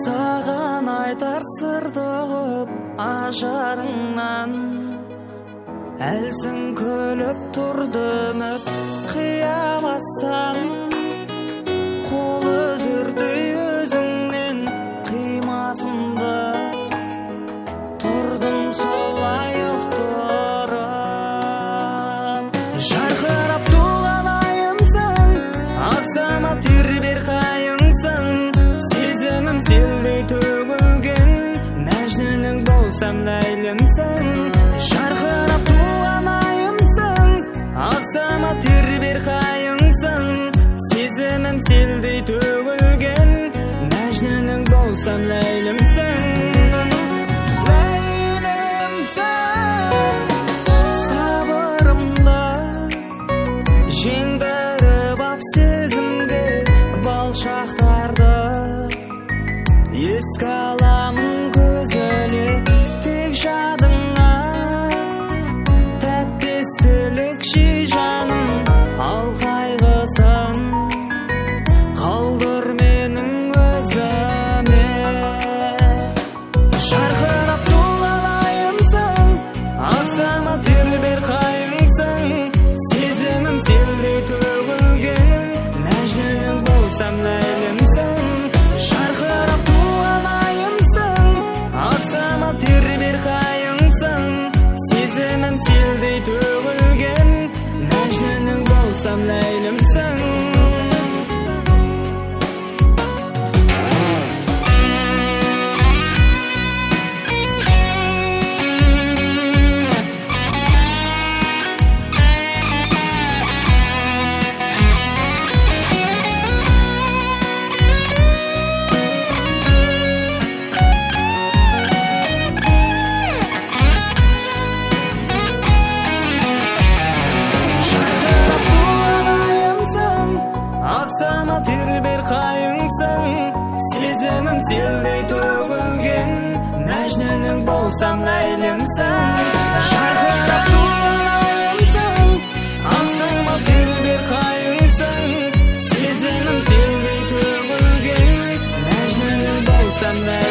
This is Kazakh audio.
Саған айтар сырды көп ажарыңнан, әлсің күліп тұрды үміт қия бассаң, қол үзірді өзіңнен қимасымды, тұрдым солай ұқтырып. Жарқырап туған айымсың, ақсама тербер қайыңсың, сезімім селдей төгілген, мәжнүнің болсам ләйлімсің. Жарқырап туған айымсың, ақсама тербер қайыңсың, сезімім селдей төгілген, мәжнүнің болсам ләйлімсің. Жеңдіріп ап сезімге балшақтарды, еске аламын көзіле тек жадыңа, тәттестілік жей жаным ал қайғысын, қалдыр менің өзіме. Жарқырап туған айымсың, ақсама тербер қайыңсың, сезімім селдей төгілген, мәжнүнің болсам ләйлімсің. Жарқырап туған айымсың, ақсама тербер қайыңсың, сезімім селдей төгілген, мәжнүнің болсам ләйлімсің. Ақсама тербер қайыңсың, сезімім селдей төгілген, мәжнүнің болсам ләйлімсің. Жарқырап туған айымсың, ақсама тербер қайыңсың, сезімім селдей төгілген, мәжнүнің болсам ләйлімсің.